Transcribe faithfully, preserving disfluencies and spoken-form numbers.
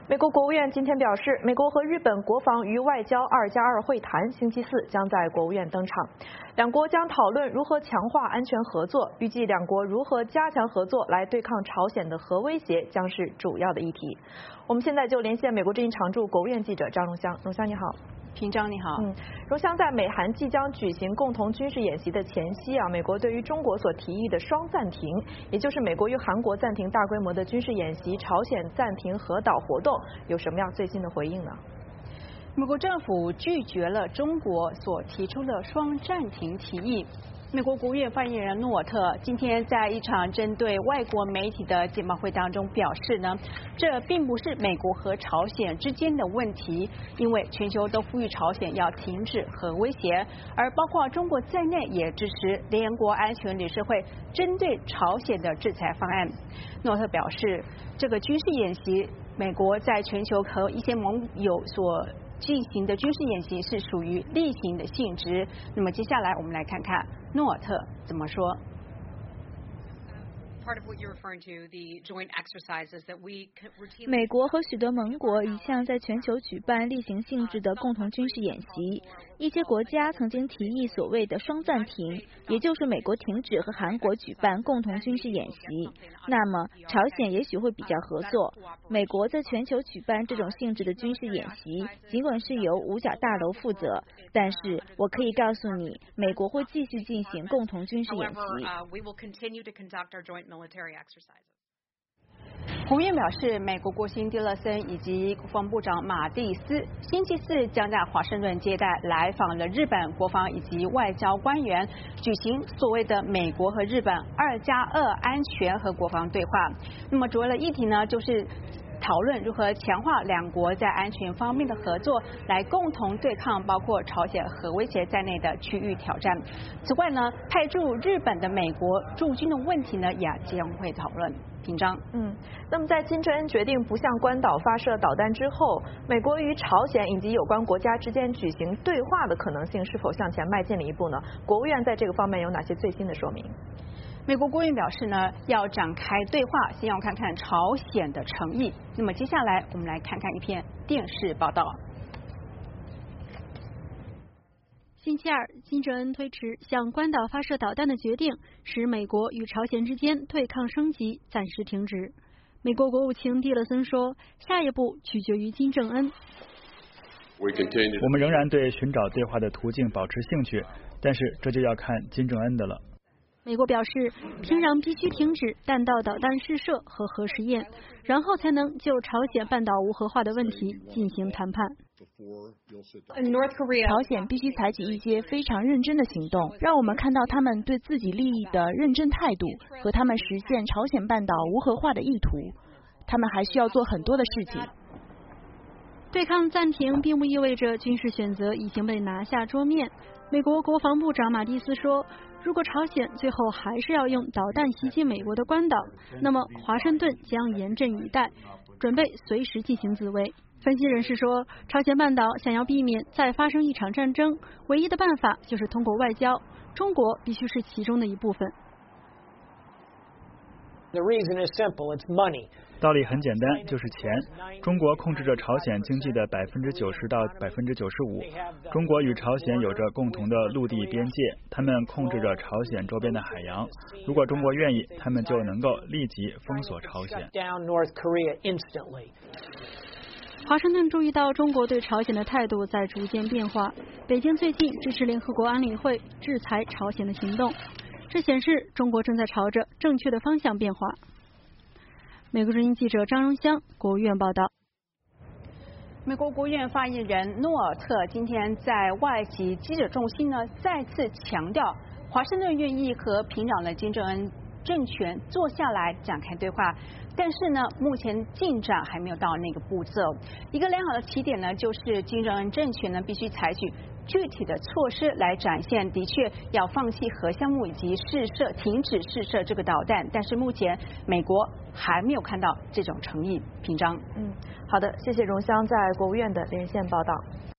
美国国务院今天表示，美国和日本国防与外交二加二会谈星期四将在国务院登场，两国将讨论如何强化安全合作，预计两国如何加强合作来对抗朝鲜的核威胁将是主要的议题。我们现在就连线美国之音常驻国务院记者张荣香，荣香你好。 平章你好， 嗯，荣香，在美韩即将举行共同军事演习的前夕啊，美国对于中国所提议的双暂停，也就是美国与韩国暂停大规模的军事演习，朝鲜暂停核岛活动，有什么样最新的回应呢？ 美国政府拒绝了中国所提出的双暂停提议。美国国务院发言人诺尔特今天在一场针对外国媒体的简报会当中表示呢，这并不是美国和朝鲜之间的问题，因为全球都呼吁朝鲜要停止核威胁，而包括中国在内也支持联合国安全理事会针对朝鲜的制裁方案。诺尔特表示，这个军事演习，美国在全球和一些盟友所进行的军事演习是属于例行的性质。那么接下来我们来看看诺尔特怎么说。 美国和许多盟国一向在全球举办例行性质的共同军事演习，一些国家曾经提议所谓的双暂停，也就是美国停止和韩国举办共同军事演习，那么朝鲜也许会比较合作。美国在全球举办这种性质的军事演习，尽管是由五角大楼负责，但是我可以告诉你，美国会继续进行共同军事演习。 国务院表示，美国国务卿蒂勒森以及国防部长马蒂斯星期四将在华盛顿接待来访的日本国防以及外交官员，举行所谓的美国和日本二加二安全和国防对话。那么主要的议题呢，就是讨论如何强化两国在安全方面的合作，来共同对抗包括朝鲜核威胁在内的区域挑战。此外呢，派驻日本的美国驻军的问题呢，也将会讨论。平章， 嗯，那么在金正恩决定不向关岛发射导弹之后，美国与朝鲜以及有关国家之间举行对话的可能性是否向前迈进了一步呢？国务院在这个方面有哪些最新的说明？ 美国国务院表示呢，要展开对话，先要看看朝鲜的诚意。那么接下来我们来看看一篇电视报道。 星期二，金正恩推迟向关岛发射导弹的决定，使美国与朝鲜之间对抗升级暂时停止。美国国务卿蒂勒森说，下一步取决于金正恩。 我们仍然对寻找对话的途径保持兴趣，但是这就要看金正恩的了。 美国表示，平壤必须停止弹道导弹试射和核试验，然后才能就朝鲜半岛无核化的问题进行谈判。 朝鲜必须采取一些非常认真的行动，让我们看到他们对自己利益的认真态度和他们实现朝鲜半岛无核化的意图。他们还需要做很多的事情。 对抗暂停并不意味着军事选择已经被拿下桌面。美国国防部长马蒂斯说，如果朝鲜最后还是要用导弹袭击美国的关岛，那么华盛顿将严阵以待，准备随时进行自卫。分析人士说，朝鲜半岛想要避免再发生一场战争，唯一的办法就是通过外交，中国必须是其中的一部分。 道理很简单，就是钱。中国控制着朝鲜经济的百分之九十到百分之九十五。中国与朝鲜有着共同的陆地边界，他们控制着朝鲜周边的海洋。如果中国愿意，他们就能够立即封锁朝鲜。 华盛顿注意到中国对朝鲜的态度在逐渐变化。北京最近支持联合国安理会制裁朝鲜的行动，这显示中国正在朝着正确的方向变化。美国之音记者张荣香，国务院报道。 美国国务院发言人诺尔特今天在外籍记者中心呢，再次强调，华盛顿愿意和平壤的金正恩政权坐下来展开对话，但是呢，目前进展还没有到那个步骤。一个良好的起点呢，就是金正恩政权呢必须采取具体的措施来展现，的确要放弃核项目以及试射、停止试射这个导弹。但是目前美国还没有看到这种诚意。平章， 嗯，好的，谢谢荣香在国务院的连线报道。